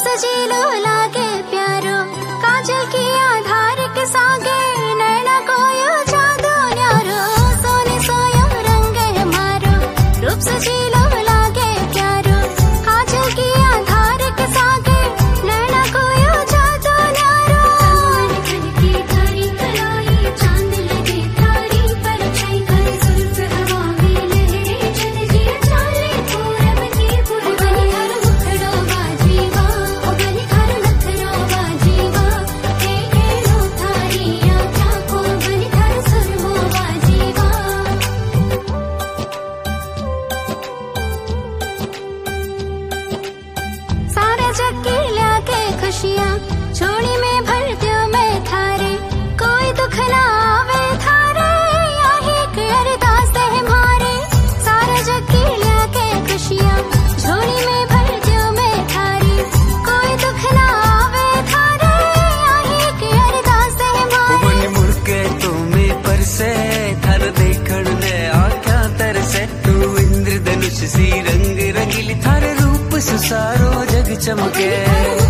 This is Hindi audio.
सजीलो लागे प्यारो, काजल की आधार के सागे, नैना को यो जादू न्यारो, सोने सोयो रंग है मारो, रूप सजीलो लागे प्यारो, काजल की आधार के सागे, नैना को यो जादू न्यारो। मन की थारी कलाई, चांद लगे थारी परछाई, कर जुल्फ हवा में लहरे, चल जिया चाले पूरब की पुरवाई, हर मुखड़ो बाजीवा, गली हर नखरो बाजीवा, हे नो थारी आँखा को, गली हर सुरमो बाजीवा। सारा जग की लाके खुशियाँ, झोली में भर दियो मैं थारे, कोई दुख ना आवे थारे, यही एक अरदास है हमारे। सारा जग की लाके खुशियाँ, झोली में भर दियो मैं थारे, कोई दुख ना आवे थारे, यही एक अरदास है हमारे। मन मुड़ के तुम्हें परसे, थार देखण ने आँखा तरसे, तू इंद्रधनुष सी रंग रंगीली, थारे रूप सुसारो जग चमके।